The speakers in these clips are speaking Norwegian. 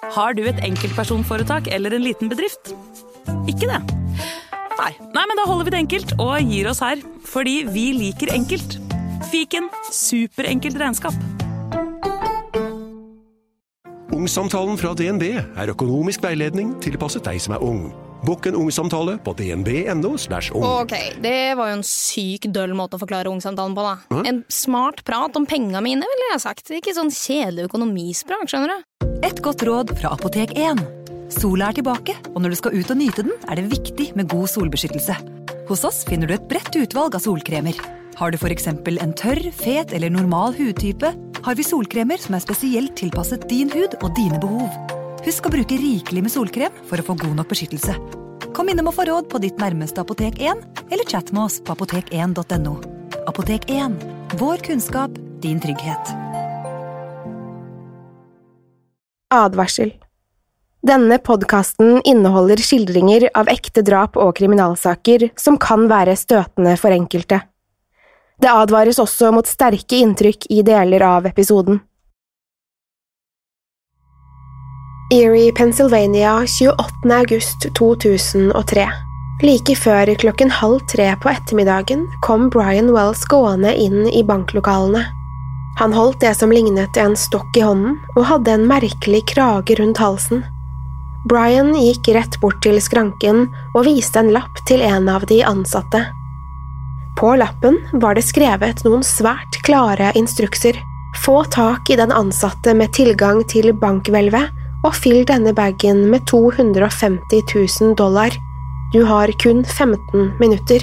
Har du et enkeltpersonforetak eller en liten bedrift? Ikke det? Nei, men da holder vi det enkelt og gir oss her, fordi vi liker enkelt. Fiken, superenkelt regnskap. Ungsamtalen fra DNB økonomisk veiledning tilpasset deg som ung. Bokk en ungsamtale på dnb.no/ung. Ok, det var jo en syk døll måte å forklare ungsamtalen på da. En smart prat om pengene mine, ville jeg sagt. Ikke sånn kjedelig økonomisprat, skjønner du? Et godt råd fra Apotek 1. Sola tilbake, og når du skal ut og nyte den, det viktig med god solbeskyttelse. Hos oss finner du et bredt utvalg av solkremer. Har du for eksempel en tørr, fet eller normal hudtype, har vi solkremer som spesielt tilpasset din hud og dine behov. Husk å bruke rikelig med solkrem for å få god nok beskyttelse. Kom innom og få råd på ditt nærmeste Apotek 1, eller chat med oss på apotek1.no. Apotek 1. Vår kunnskap, din trygghet. Advarsel. Denne podcasten inneholder skildringer av ekte drap og kriminalsaker som kan være støtende for enkelte. Det advares også mot sterke inntrykk i deler av episoden. Erie, Pennsylvania, 28. august 2003. Like før 2:30 på ettermiddagen kom Brian Wells gående inn i banklokalene. Han holdt det som lignet en stokk i hånden og hadde en merkelig krage rundt halsen. Brian gikk rett bort til skranken og viste en lapp til en av de ansatte. På lappen var det skrevet noen svært klare instrukser. Få tak i den ansatte med tilgang til bankhvelvet, og fyll denne bagen med $250 000. Du har kun 15 minutter.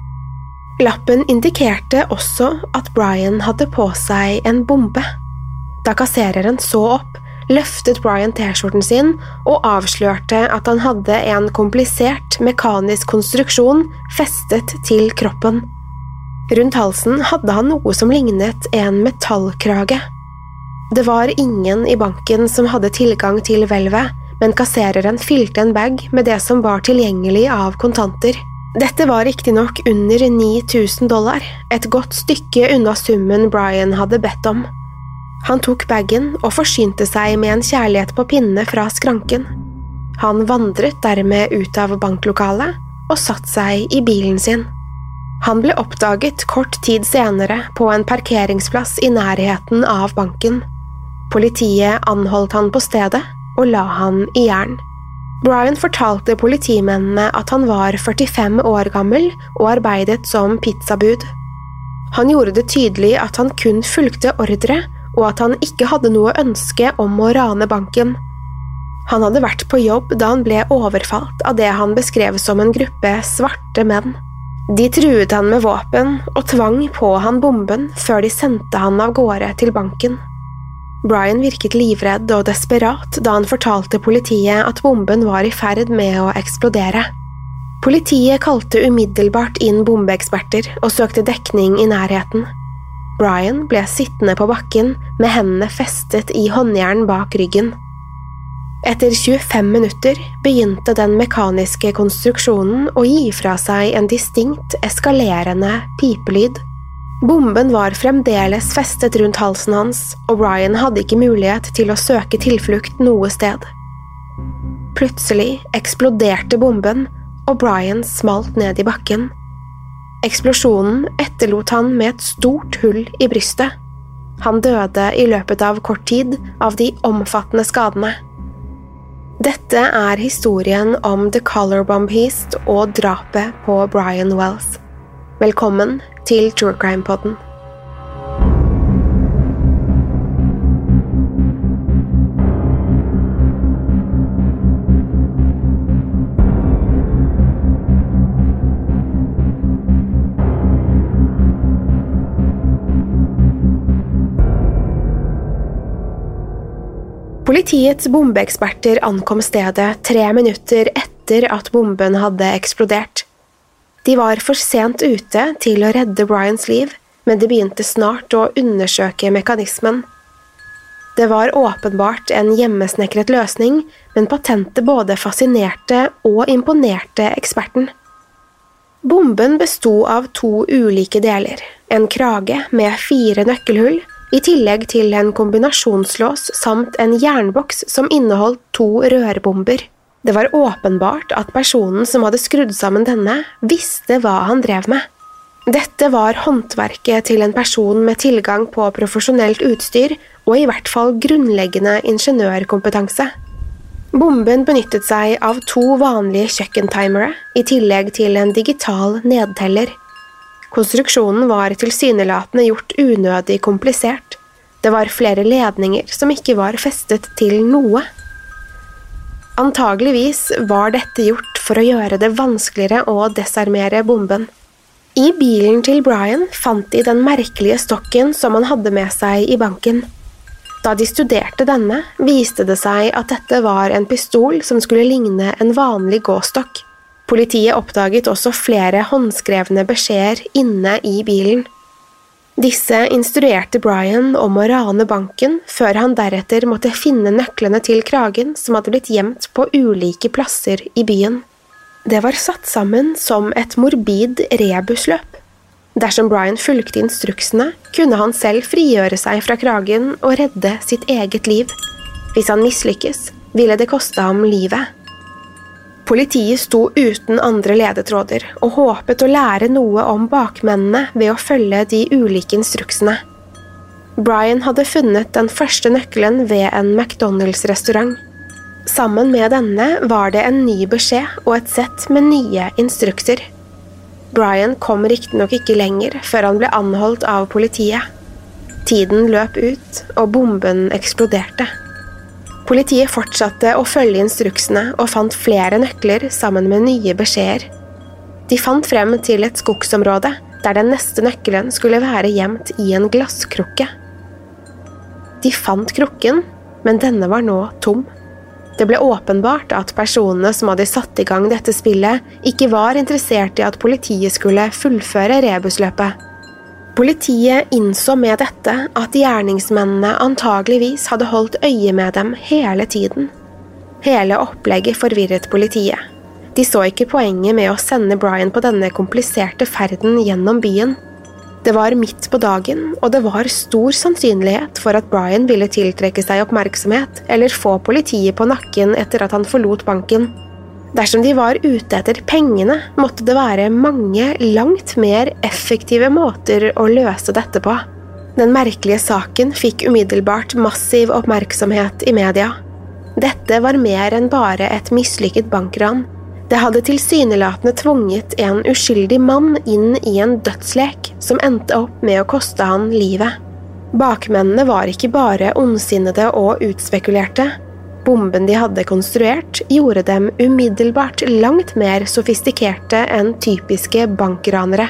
Lappen indikerte også at Brian hadde på seg en bombe. Da kassereren så opp, løftet Brian T-skjorten sin og avslørte at han hadde en komplisert mekanisk konstruksjon festet til kroppen. Rundt halsen hadde han noe som lignet en metallkrage. Det var ingen i banken som hadde tilgang til hvelvet, men kassereren fylte en bag med det som var tilgjengelig av kontanter. Dette var riktignok under $9 000, et godt stykke unna summen Brian hadde bedt om. Han tok bagen og forsynte seg med en kjærlighet på pinne fra skranken. Han vandret dermed ut av banklokalet og satt seg i bilen sin. Han ble oppdaget kort tid senere på en parkeringsplass i nærheten av banken. Politiet anholdt han på stedet og la han i jern. Brian fortalte politimennene at han var 45 år gammel og arbeidet som pizzabud. Han gjorde det tydelig at han kun fulgte ordre, og at han ikke hadde noe ønske om å rane banken. Han hadde vært på jobb da han ble overfalt av det han beskrev som en gruppe svarte menn. De truet han med våpen og tvang på han bomben før de sendte han av gårde til banken. Brian virket livredd og desperat da han fortalte politiet at bomben var i ferd med å eksplodere. Politiet kalte umiddelbart inn bombeeksperter og søkte dekning i nærheten. Brian ble sittende på bakken med hendene festet i håndjern bak ryggen. Etter 25 minutter begynte den mekaniske konstruksjonen å gi fra seg en distinkt eskalerende pipelyd. Bomben var fremdeles festet rundt halsen hans, og Brian hadde ikke mulighet til å søke tilflukt noe sted. Plutselig eksploderte bomben, og Brian smalt ned i bakken. Eksplosjonen etterlot han med et stort hull i brystet. Han døde i løpet av kort tid av de omfattende skadene. Dette er historien om The Color Bomb Heist og drapet på Brian Wells. Velkommen til True Crime Podden. Politiets bombeeksperter ankom stedet 3 minutter etter at bomben hadde eksplodert. De var for sent ute til å redde Brians liv, men de begynte snart å undersøke mekanismen. Det var åpenbart en hjemmesnekret løsning, men patentet både fascinerte og imponerte eksperten. Bomben bestod av 2 ulike deler, en krage med 4 nøkkelhull, i tillegg til en kombinasjonslås samt en jernboks som inneholdt 2 rørbomber. Det var åpenbart at personen som hadde skrudd sammen denne, visste hva han drev med. Dette var håndverket til en person med tilgang på profesjonelt utstyr og i hvert fall grunnleggende ingeniørkompetanse. Bomben benyttet seg av 2 vanlige kjøkkentimere i tillegg til en digital nedteller. Konstruksjonen var tilsynelatende gjort unødig komplisert. Det var flere ledninger som ikke var festet til noe. Antageligvis var dette gjort for å gjøre det vanskeligere å desarmere bomben. I bilen til Brian fant de den merkelige stokken som han hadde med seg i banken. Da de studerte denne, viste det seg at dette var en pistol som skulle ligne en vanlig gåstokk. Politiet oppdaget også flere håndskrevne beskjeder inne i bilen. Disse instruerte Brian om å rane banken, før han deretter måtte finne nøklene til kragen som hadde blitt gjemt på ulike plasser i byen. Det var satt sammen som et morbid rebusløp. Dersom Brian fulgte instruksene, kunne han selv frigjøre seg fra kragen og redde sitt eget liv. Hvis han mislykkes, ville det koste ham livet. Politiet sto uten andre ledetråder og håpet å lære noe om bakmennene ved å følge de ulike instruksene. Brian hadde funnet den første nøkkelen ved en McDonald's-restaurant. Sammen med denne var det en ny beskjed og et sett med nye instrukser. Brian kom riktignok ikke lenger før han ble anholdt av politiet. Tiden løp ut, og bomben eksploderte. Politiet fortsatte å følge instruksene og fant flere nøkler sammen med nye beskjeder. De fant frem til et skogsområde der den neste nøkkelen skulle være gjemt i en glasskrukke. De fant krukken, men denne var nå tom. Det ble åpenbart at personene som hadde satt i gang dette spillet ikke var interessert i at politiet skulle fullføre rebusløpet. Politiet innså med dette at gjerningsmennene antageligvis hadde holdt øye med dem hele tiden. Hele opplegget forvirret politiet. De så ikke poenget med å sende Brian på denne kompliserte ferden gjennom byen. Det var midt på dagen, og det var stor sannsynlighet for at Brian ville tiltrekke seg oppmerksomhet eller få politiet på nakken etter at han forlot banken. Dersom de var ute etter pengene, måtte det være mange, langt mer effektive måter å løse dette på. Den merkelige saken fikk umiddelbart massiv oppmerksomhet i media. Dette var mer enn bare et mislykket bankran. Det hadde tilsynelatende tvunget en uskyldig mann inn i en dødslek som endte opp med å koste han livet. Bakmennene var ikke bare ondsinnede og utspekulerte. Bomben de hadde konstruert gjorde dem umiddelbart langt mer sofistikerte enn typiske bankranere.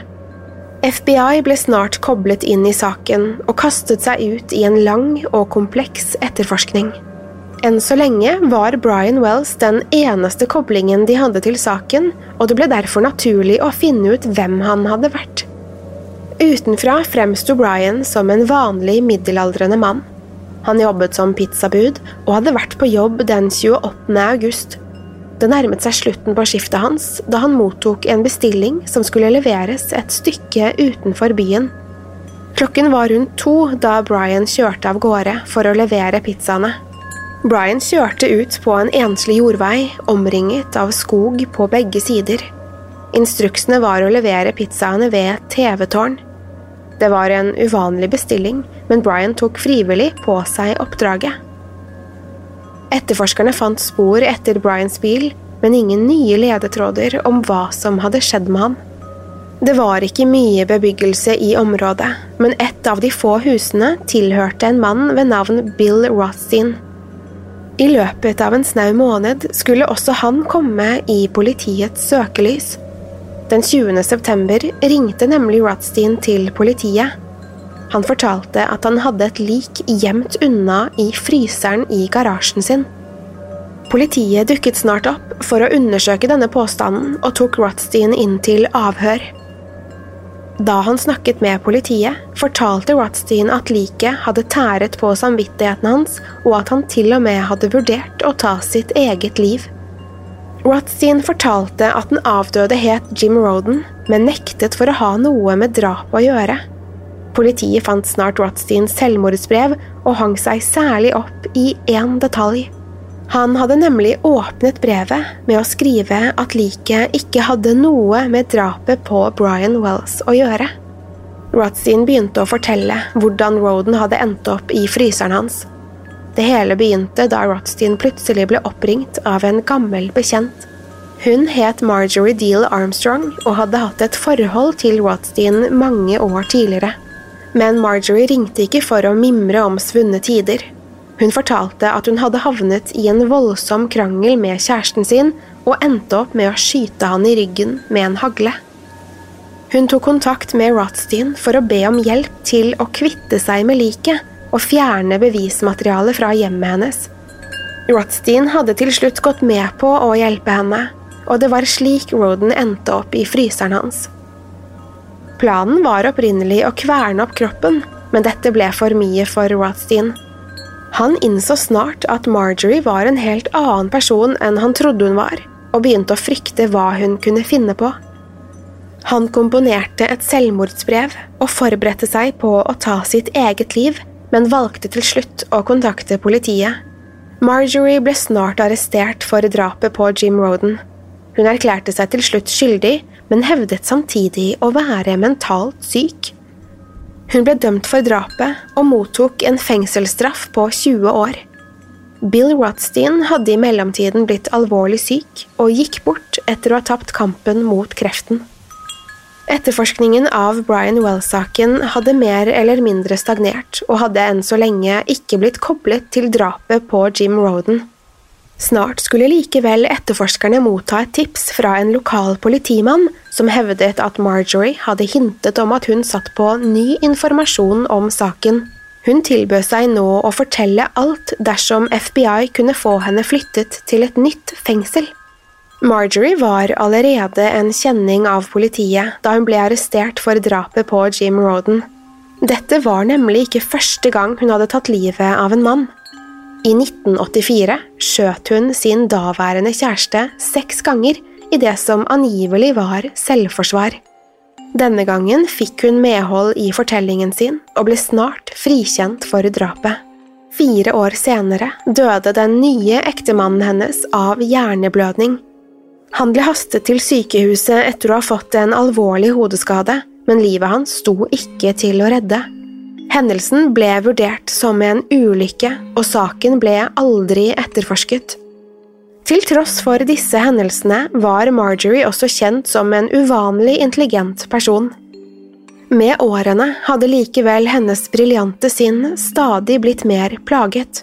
FBI ble snart koblet inn i saken og kastet seg ut i en lang og kompleks etterforskning. Enn så lenge var Brian Wells den eneste koblingen de hadde til saken, og det ble derfor naturlig å finne ut hvem han hadde vært. Utenfra fremsto Brian som en vanlig middelaldrende mann. Han jobbet som pizzabud og hadde vært på jobb den 28. august. Det nærmet seg slutten på skiftet hans da han mottok en bestilling som skulle leveres et stykke utenfor byen. Klokken var rundt 2 da Brian kjørte av gårde for å levere pizzaene. Brian kjørte ut på en enslig jordvei, omringet av skog på begge sider. Instruksene var å levere pizzaene ved et TV-tårn. Det var en uvanlig bestilling, men Brian tok frivillig på seg oppdraget. Etterforskerne fant spor etter Brians bil, men ingen nye ledetråder om hva som hadde skjedd med han. Det var ikke mye bebyggelse i området, men et av de få husene tilhørte en mann ved navn Bill Rothstein. I løpet av en snau måned skulle også han komme i politiets søkelys. Den 20. september ringte nemlig Rothstein til politiet. Han fortalte at han hadde et lik gjemt unna i fryseren i garasjen sin. Politiet dukket snart opp for å undersøke denne påstanden og tok Rothstein inn til avhør. Da han snakket med politiet, fortalte Rothstein at liket hadde tæret på samvittigheten hans, og at han til og med hadde vurdert å ta sitt eget liv. Rothstein fortalte at den avdøde het Jim Roden, men nektet for å ha noe med drap å gjøre. Politiet fant snart Rothsteins selvmordsbrev og hang seg særlig opp i en detalj. Han hadde nemlig åpnet brevet med å skrive at liket ikke hadde noe med drapet på Brian Wells å gjøre. Rothstein begynte å fortelle hvordan Roden hadde endt opp i fryseren hans. Det hele begynte da Rothstein plutselig ble oppringt av en gammel bekjent. Hun het Marjorie Deal Armstrong og hadde hatt et forhold til Rothstein mange år tidligere. Men Marjorie ringte ikke for å mimre om svunne tider. Hun fortalte at hun hadde havnet i en voldsom krangel med kjæresten sin og endte opp med å skyte han i ryggen med en hagle. Hun tok kontakt med Rothstein for å be om hjelp til å kvitte seg med liket og fjerne bevismaterialet fra hjemmet hennes. Rothstein hadde til slutt gått med på å hjelpe henne, og det var slik Roden endte opp i fryseren hans. Planen var opprinnelig å kverne opp kroppen, men dette ble for mye for Rothstein. Han innså snart at Marjorie var en helt annen person enn han trodde hun var, og begynte å frykte hva hun kunne finne på. Han komponerte et selvmordsbrev og forberedte seg på å ta sitt eget liv, men valgte til slutt å kontakte politiet. Marjorie ble snart arrestert for drapet på Jim Roden. Hun erklærte seg til slutt skyldig, men hevdet samtidig å være mentalt syk. Hun ble dømt for drapet og mottok en fengselsstraff på 20 år. Bill Rothstein hadde i mellomtiden blitt alvorlig syk og gikk bort etter å ha tapt kampen mot kreften. Etterforskningen av Brian Wells-saken hadde mer eller mindre stagnert og hadde enn så lenge ikke blitt koblet til drapet på Jim Roden. Snart skulle likevel etterforskerne motta et tips fra en lokal politimann som hevdet at Marjorie hadde hintet om at hun satt på ny informasjon om saken. Hun tilbød seg nå å fortelle alt dersom FBI kunne få henne flyttet til et nytt fengsel. Marjorie var allerede en kjenning av politiet da hun ble arrestert for drapet på Jim Roden. Dette var nemlig ikke første gang hun hadde tatt livet av en mann. I 1984 skjøt hun sin daværende kjæreste 6 ganger i det som angivelig var selvforsvar. Denne gangen fikk hun medhold i fortellingen sin og ble snart frikjent for drapet. 4 år senere døde den nye ektemannen hennes av hjerneblødning. Han ble hastet til sykehuset etter å ha fått en alvorlig hodeskade, men livet hans sto ikke til å redde. Hendelsen ble vurdert som en ulykke, og saken ble aldri etterforsket. Til tross for disse hendelsene var Marjorie også kjent som en uvanlig intelligent person. Med årene hadde likevel hennes briljante sinn stadig blitt mer plaget.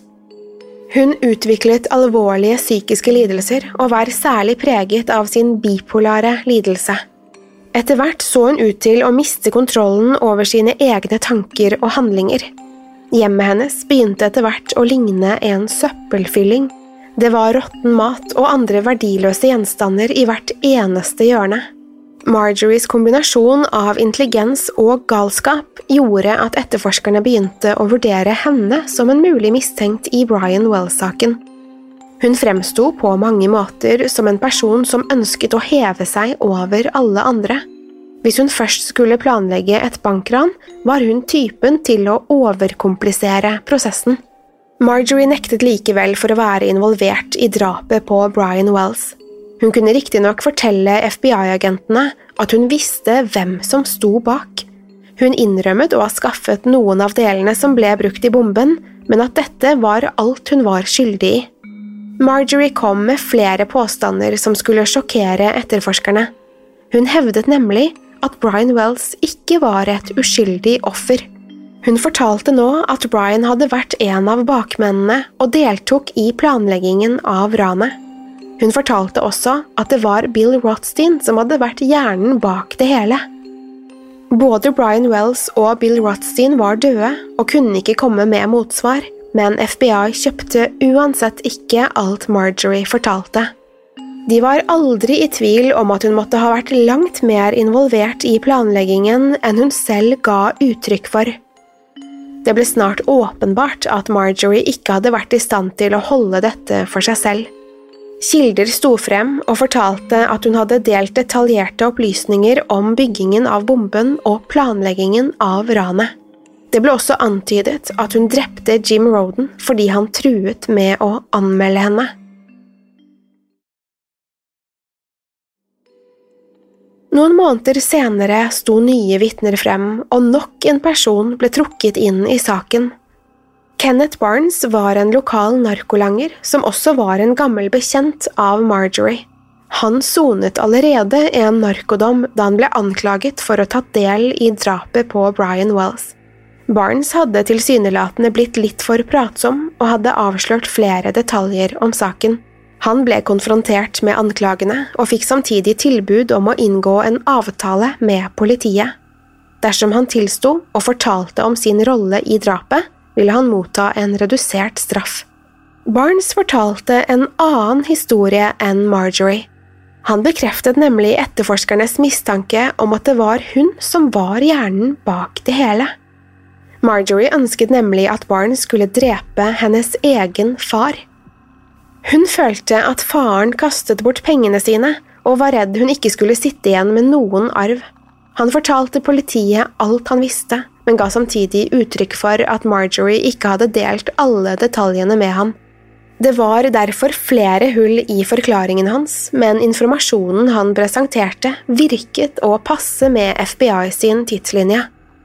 Hun utviklet alvorlige psykiske lidelser og var særlig preget av sin bipolare lidelse. Etter hvert så hun ut til å miste kontrollen over sine egne tanker og handlinger. Hjemmet hennes begynte etter hvert å ligne en søppelfylling. Det var råtten mat og andre verdiløse gjenstander i hvert eneste hjørne. Marjories kombinasjon av intelligens og galskap gjorde at etterforskerne begynte å vurdere henne som en mulig mistenkt i Brian Wells-saken. Hun fremsto på mange måter som en person som ønsket å heve seg over alle andre. Hvis hun først skulle planlegge et bankran, var hun typen til å overkomplisere prosessen. Marjorie nektet likevel for å være involvert i drapet på Brian Wells. Hun kunne riktignok fortelle FBI-agentene at hun visste hvem som sto bak. Hun innrømmet å ha skaffet noen av delene som ble brukt i bomben, men at dette var alt hun var skyldig i. Marjorie kom med flere påstander som skulle sjokkere etterforskerne. Hun hevdet nemlig at Brian Wells ikke var et uskyldig offer. Hun fortalte nå at Brian hadde vært en av bakmennene og deltok i planleggingen av ranet. Hun fortalte også at det var Bill Rothstein som hadde vært hjernen bak det hele. Både Brian Wells og Bill Rothstein var døde og kunne ikke komme med motsvar, men FBI kjøpte uansett ikke alt Marjorie fortalte. De var aldri i tvil om at hun måtte ha vært langt mer involvert i planleggingen enn hun selv ga uttrykk for. Det ble snart åpenbart at Marjorie ikke hadde vært i stand til å holde dette for seg selv. Kilder sto frem og fortalte at hun hadde delt detaljerte opplysninger om byggingen av bomben og planleggingen av ranet. Det ble også antydet at hun drepte Jim Roden fordi han truet med å anmelde henne. Noen måneder senere sto nye vitner frem, og nok en person ble trukket inn i saken. Kenneth Barnes var en lokal narkolanger som også var en gammel bekjent av Marjorie. Han sonet allerede en narkodom da han ble anklaget for å ha tatt del i drapet på Brian Wells. Barnes hadde tilsynelatende blitt litt for pratsom og hadde avslørt flere detaljer om saken. Han ble konfrontert med anklagene og fikk samtidig tilbud om å inngå en avtale med politiet. Dersom han tilsto og fortalte om sin rolle i drapet, ville han motta en redusert straff. Barnes fortalte en annen historie enn Marjorie. Han bekreftet nemlig etterforskernes mistanke om at det var hun som var hjernen bak det hele. Marjorie ønsket nemlig at Barnes skulle drepe hennes egen far. Hun følte at faren kastet bort pengene sine, og var redd hun ikke skulle sitte igjen med noen arv. Han fortalte politiet alt han visste, men ga samtidig uttrykk for at Marjorie ikke hadde delt alle detaljene med ham. Det var derfor flere hull i forklaringen hans, men informasjonen han presenterte virket å passe med FBI sin tidslinje.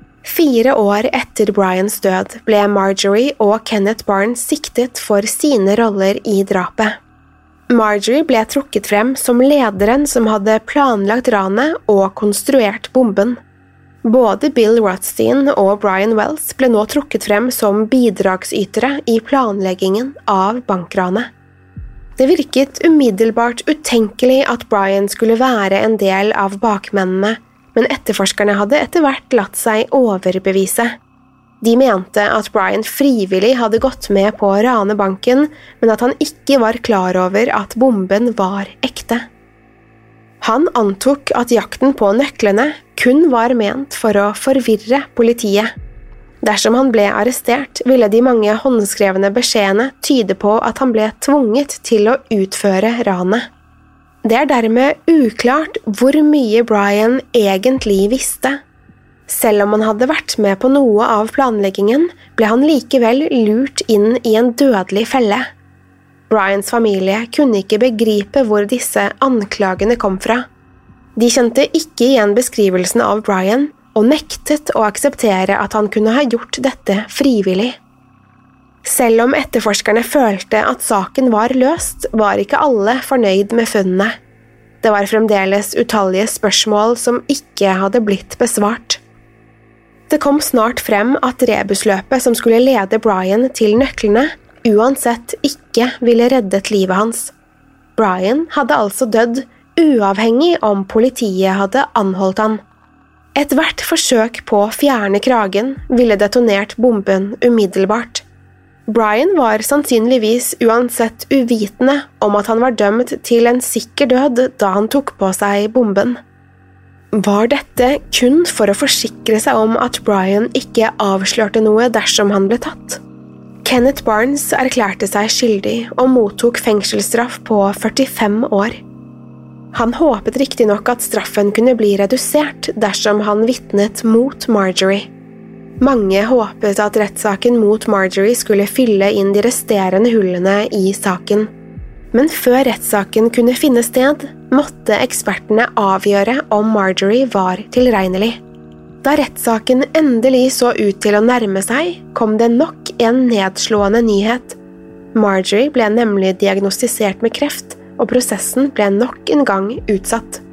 4 år etter Brians død ble Marjorie og Kenneth Barnes siktet for sine roller i drapet. Marjorie ble trukket frem som lederen som hadde planlagt ranet og konstruert bomben. Både Bill Rothstein og Brian Wells ble nå trukket frem som bidragsytere i planleggingen av bankranet. Det virket umiddelbart utenkelig at Brian skulle være en del av bakmennene, men etterforskerne hadde etter hvert latt seg overbevise. De mente at Brian frivillig hadde gått med på å rane banken, men at han ikke var klar over at bomben var ekte. Han antok at jakten på nøklene kun var ment for å forvirre politiet. Dersom han ble arrestert, ville de mange håndskrevne beskjedene tyde på at han ble tvunget til å utføre ranet. Det er dermed uklart hvor mye Brian egentlig visste. Selv om han hadde vært med på noe av planleggingen, ble han likevel lurt inn i en dødelig felle. Brians familie kunne ikke begripe hvor disse anklagene kom fra. De kjente ikke igjen beskrivelsen av Brian, og nektet å akseptere at han kunne ha gjort dette frivillig. Selv om etterforskerne følte at saken var løst, var ikke alle fornøyd med funnene. Det var fremdeles utallige spørsmål som ikke hadde blitt besvart. Det kom snart frem at rebusløpet som skulle lede Brian til nøklene, uansett ikke ville reddet livet hans. Brian hadde altså dødd, uavhengig om politiet hadde anholdt han. Et hvert forsøk på å fjerne kragen ville detonert bomben umiddelbart. Brian var sannsynligvis uansett uvitende om at han var dømt til en sikker død da han tok på seg bomben. Var dette kun for å forsikre seg om at Brian ikke avslørte noe dersom han ble tatt? Kenneth Barnes erklærte seg skyldig og mottok fengselsstraff på 45 år. Han håpet riktig nok at straffen kunne bli redusert dersom han vitnet mot Marjorie. Mange håpet at rettssaken mot Marjorie skulle fylle inn de resterende hullene i saken. Men før rettssaken kunne finne sted, måtte ekspertene avgjøre om Marjorie var tilregnelig. Da rettssaken endelig så ut til å nærme seg, kom det nok en nedslående nyhet. Marjorie ble nemlig diagnostisert med kreft, og prosessen ble nok en gang utsatt.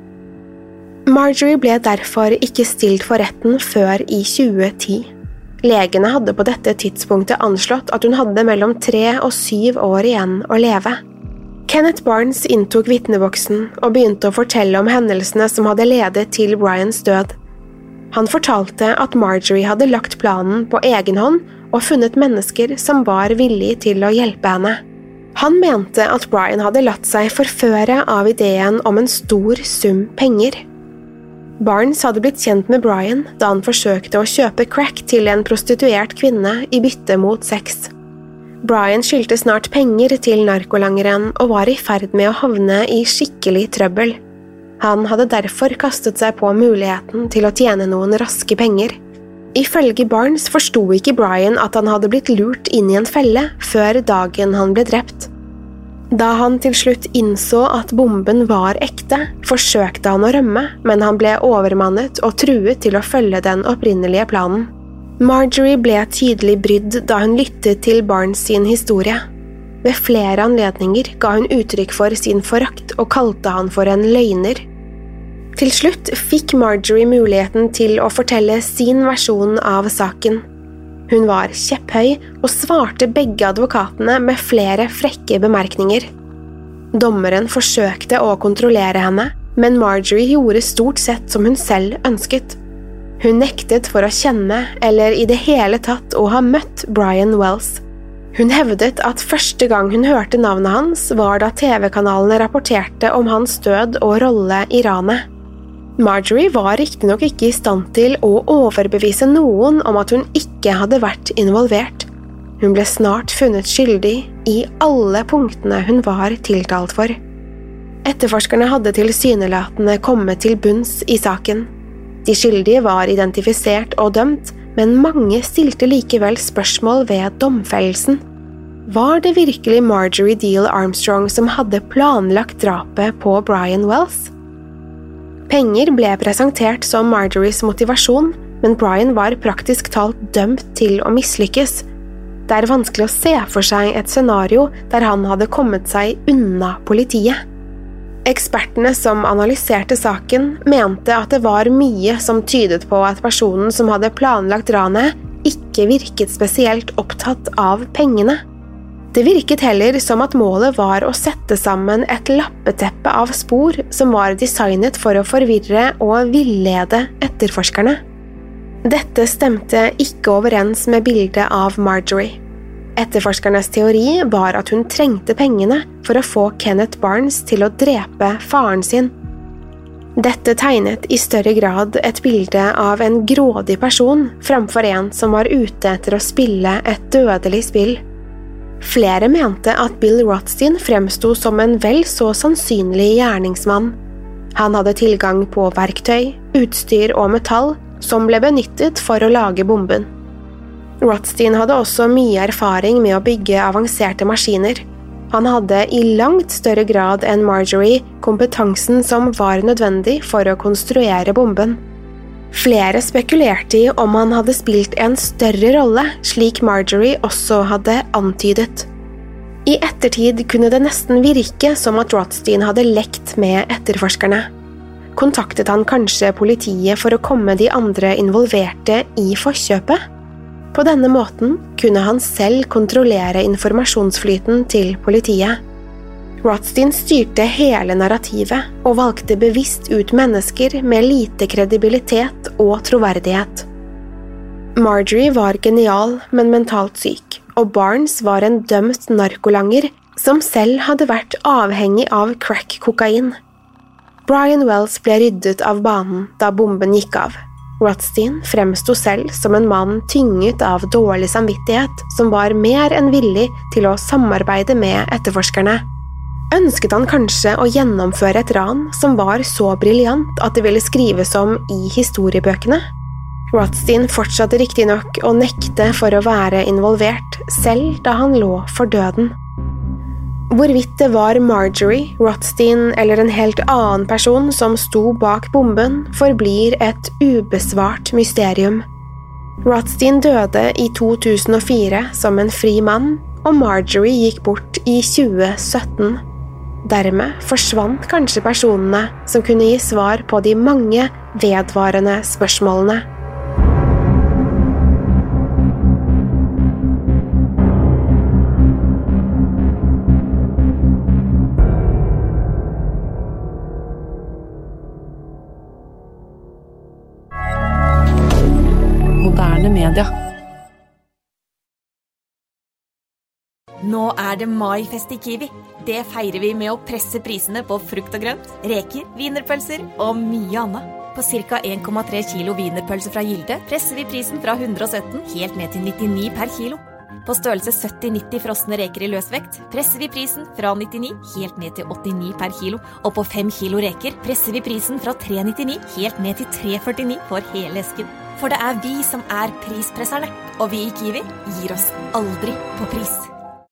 Marjorie ble derfor ikke stilt for retten før i 2010. Legene hadde på dette tidspunktet anslått at hun hadde mellom 3 og 7 år igjen å leve. Kenneth Barnes inntok vitneboksen og begynte å fortelle om hendelsene som hadde ledet til Brians død. Han fortalte at Marjorie hadde lagt planen på egen hånd og funnet mennesker som var villige til å hjelpe henne. Han mente at Brian hadde latt seg forføre av ideen om en stor sum penger. Barnes hadde blitt kjent med Brian da han forsøkte å kjøpe crack til en prostituert kvinne i bytte mot sex. Brian skyldte snart penger til narkolangeren og var i ferd med å havne i skikkelig trøbbel. Han hadde derfor kastet seg på muligheten til å tjene noen raske penger. Ifølge Barnes forstod ikke Brian at han hadde blitt lurt inn i en felle før dagen han ble drept. Da han til slutt innså at bomben var ekte, forsøkte han å rømme, men han ble overmannet og truet til å følge den opprinnelige planen. Marjorie ble tydelig brydd da hun lyttet til Barnes sin historie. Ved flere anledninger ga hun uttrykk for sin forakt og kalte han for en løgner. Til slutt fikk Marjorie muligheten til å fortelle sin versjon av saken. Hun var kjepphøy og svarte begge advokatene med flere frekke bemerkninger. Dommeren forsøkte å kontrollere henne, men Marjorie gjorde stort sett som hun selv ønsket. Hun nektet for å kjenne eller i det hele tatt å ha møtt Brian Wells. Hun hevdet at første gang hun hørte navnet hans var da TV-kanalene rapporterte om hans død og rolle i ranet. Marjorie var riktignok ikke i stand til å overbevise noen om at hun ikke hadde vært involvert. Hun ble snart funnet skyldig i alle punktene hun var tiltalt for. Etterforskerne hadde tilsynelatende kommet til bunns i saken. De skyldige var identifisert og dømt, men mange stilte likevel spørsmål ved domfellelsen. Var det virkelig Marjorie Diehl Armstrong som hadde planlagt drapet på Brian Wells? Penger ble presentert som Marjories motivasjon, men Brian var praktisk talt dømt til å mislykkes. Det vanskelig å se for seg et scenario der han hadde kommet seg unna politiet. Ekspertene som analyserte saken mente at det var mye som tydet på at personen som hadde planlagt ranet ikke virket spesielt opptatt av pengene. Det virket heller som at målet var å sette sammen et lappeteppe av spor som var designet for å forvirre og villede etterforskerne. Dette stemte ikke overens med bildet av Marjorie. Etterforskernes teori var at hun trengte pengene for å få Kenneth Barnes til å drepe faren sin. Dette tegnet i større grad et bilde av en grådig person framfor en som var ute etter å spille et dødelig spill. Flere mente at Bill Rothstein fremstod som en vel så sannsynlig gjerningsmann. Han hadde tilgang på verktøy, utstyr og metall som ble benyttet for å lage bomben. Rothstein hadde også mye erfaring med å bygge avanserte maskiner. Han hadde i langt større grad enn Marjorie kompetansen som var nødvendig for å konstruere bomben. Flere spekulerte i om han hadde spilt en større rolle, slik Marjorie også hadde antydet. I ettertid kunne det nesten virke som at Rothstein hadde lekt med etterforskerne. Kontaktet han kanskje politiet for å komme de andre involverte i forkjøpet? På denne måten kunne han selv kontrollere informasjonsflyten til politiet. Rothstein styrte hele narrativet og valgte bevisst ut mennesker med lite kredibilitet og troverdighet. Marjorie var genial, men mentalt syk, og Barnes var en dømt narkolanger som selv hadde vært avhengig av crack-kokain. Brian Wells ble ryddet av banen da bomben gikk av. Rothstein fremsto selv som en mann tynget av dårlig samvittighet som var mer enn villig til å samarbeide med etterforskerne. Ønsket han kanskje å gjennomføre et ran som var så briljant at det ville skrives om i historiebøkene? Rothstein fortsatte riktignok å nekte for å være involvert, selv da han lå for døden. Hvorvidt det var Marjorie, Rothstein eller en helt annen person som sto bak bomben, forblir et ubesvart mysterium. Rothstein døde i 2004 som en fri mann, og Marjorie gikk bort i 2017. Dermed forsvant kanskje personene som kunne gi svar på de mange vedvarende spørsmålene. Moderne media. Nå er det maifest i Kiwi. Det feirer vi med å presse prisene på frukt og grønt, reker, wienerpølser og mye annet. På ca. 1,3 kilo wienerpølser fra Gilde presser vi prisen fra 117 helt ned til 99 per kilo. På størrelse 70-90 frosne reker i løsvekt presser vi prisen fra 99 helt ned til 89 per kilo. Og på 5 kilo reker presser vi prisen fra 399 helt ned til 349 for hele esken. For det vi som prispresserne, og vi I Kiwi gir oss aldri på pris.